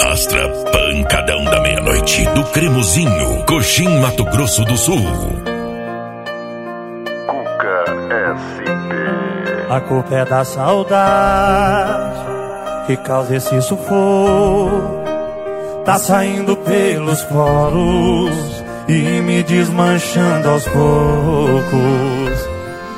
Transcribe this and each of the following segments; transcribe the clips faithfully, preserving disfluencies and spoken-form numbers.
Astra Pancadão da Meia-Noite do Cremosinho, Coxim, Mato Grosso do Sul. Cuca S P. A culpa é da saudade que causa esse sufoco. Tá saindo pelos poros e me desmanchando aos poucos.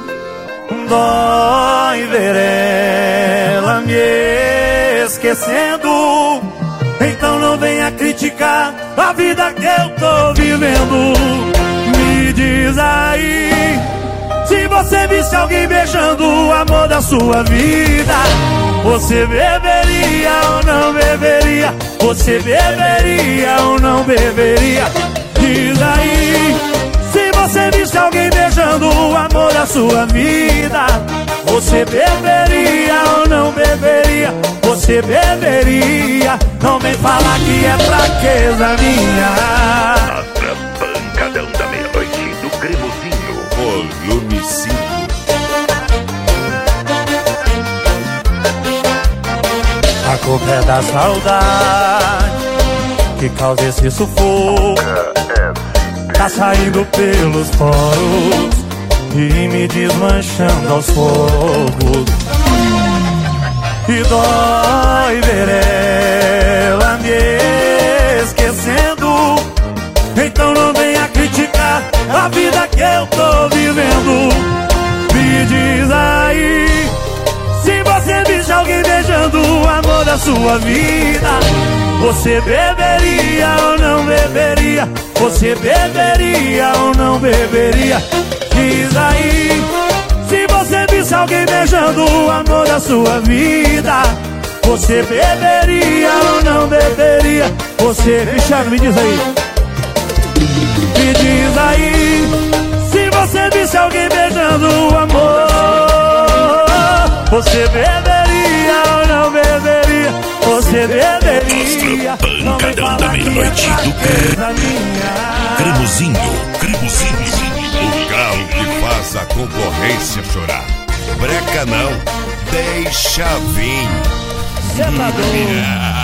Dói ver ela me esquecendo. Então não venha criticar a vida que eu tô vivendo. Me diz aí, se você visse alguém beijando o amor da sua vida, você beberia ou não beberia? Você beberia ou não beberia? Diz aí, se você visse alguém beijando o amor da sua vida, você beberia ou não beberia? Você beberia? Não vem falar que é fraqueza minha. Astra Pancadão da Meia-Noite do Cremosinho, volume cinco. A culpa é da saudade que causa esse sufoco. Tá saindo pelos poros e me desmanchando aos poucos. E dói ver ela me esquecendo. Então não venha criticar a vida que eu tô vivendo. Me diz aí, se você visse alguém beijando o amor da sua vida, você beberia ou não beberia? Você beberia ou não beberia? Diz aí, se você visse alguém beijando o amor da sua vida, você beberia ou não beberia? Você, Cristiano, me diz aí. Me diz aí, se você visse alguém beijando o amor, você beberia ou não beberia? Você beberia? Astra Pancadão da Meia-Noite do Cremosinho, Cremosinho. O galo que faz a concorrência chorar. Breca não, deixa vir. Cê tá doido?